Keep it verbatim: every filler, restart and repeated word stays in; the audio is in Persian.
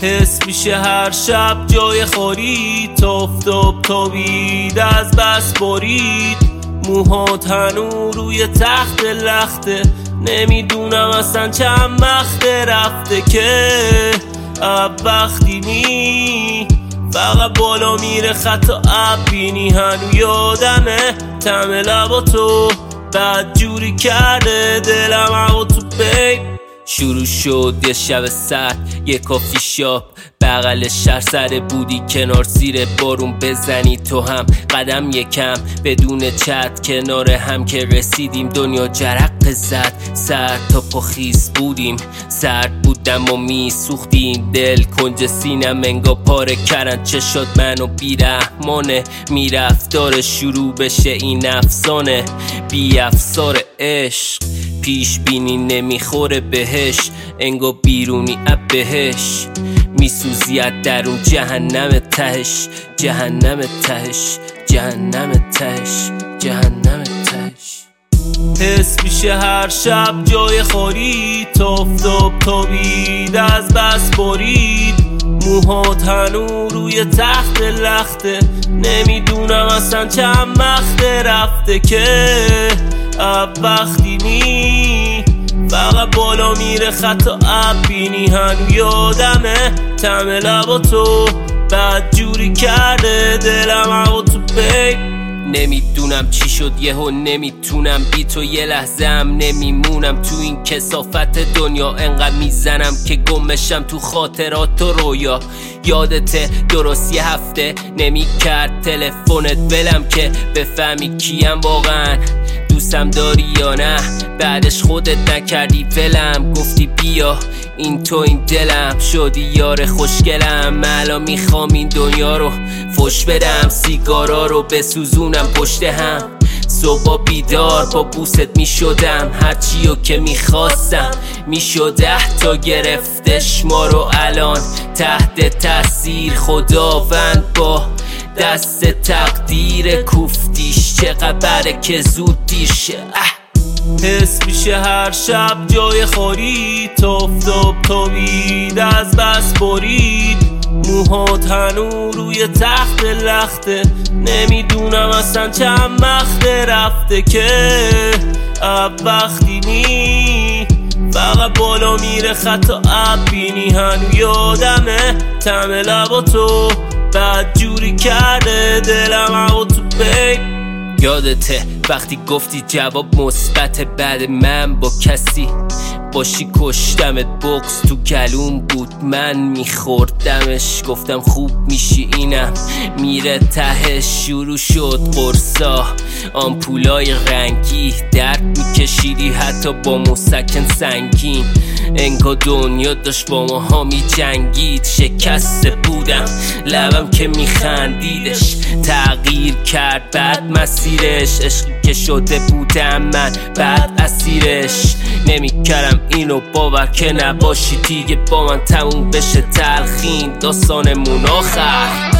حس میشه هر شب جای خوری، توف توف توبید از بس برید. موهات هنو روی تخت لخته، نمیدونم اصلا چند وقته رفته که اب وقتی نی فقط بالا میره خطا اب بینی. هنو یادمه تم لبا تو بد جوری کرده دلم عقا تو بیب. شروع شد یه شب سرد، یه کافی شاپ بغل شهر، سر بودی کنار زیر بارون بزنی تو هم قدم یکم بدون چت کنار هم که رسیدیم. دنیا جرق زد، سر تا پا خیس بودیم، سرد بودم و می سوختیم. دل کنج سینم انگا پاره کردن چشات منو بیرحمانه. میرفت داره شروع بشه این افسانه، بی افسار عشق پیش بینی نمیخوره بهش، انگا بیرونی اب بهش میسوزی از درون. جهنم تهش، جهنم تهش، جهنم تهش، جهنم تهش. حس میشه هر شب جای خوری، توف توف توبید از بس برید. موهات هنو روی تخت لخته، نمیدونم اصلا چند وقته رفته که اب وقتی نی فقط بالا میره خطا اب بینی. هنو یادمه تم لبا تو بد جوری کرده دلم عقا تو بیب. نمیدونم چی شد یهو نمیتونم بی تو یه لحظه هم نمیمونم. تو این کثافت دنیا انقدر میزنم که گمشم تو خاطرات و رویا. یادته درست یه هفته نمیکرد تلفنت بلم که بفهمی کیم واقعا، دوستم داری یا نه. بعدش خودت نکردی ولم، گفتی بیا این تو این دلم، شدی یار خوشگلم. الان میخوام این دنیا رو فش بدم، سیگارا رو بسوزونم پشت هم. صبح بیدار با بوست میشدم، هرچیو که میخواستم میشد ده تا گرفتش ما رو. الان تحت تاثیر خداوند با دست تقدیر کوفتیش، چقدر که زود دیر شه. حس میشه هر شب جای خوری، توف توف توبید از بس برید. موهات هنو روی تخت لخته، نمیدونم اصلا چند وقته رفته که اب وقتی نی فقط بالا میره خطا اب بینی. هنو یادمه تم لبا تو بد جوری کرده دلم عقا تو بیب. یادته وقتی گفتی جواب مثبت بعد من با کسی باشی کشتمت، بوکس تو گلوم بود من میخوردمش. گفتم خوب میشی اینم میره تهش. شروع شد قرصا آمپولای رنگی، درد میکشیدی حتی با مسکن سنگین. انگار دنیا داشت با ماها میجنگید. شکسته بودم لبم که میخندیدش، تغییر کرد بعد مسیرش. عشقی که شده بودم من بعد اسیرش، نمیکردم اینو باور که نباشی دیگه با من تموم بشه تلخین داستانمون آخر.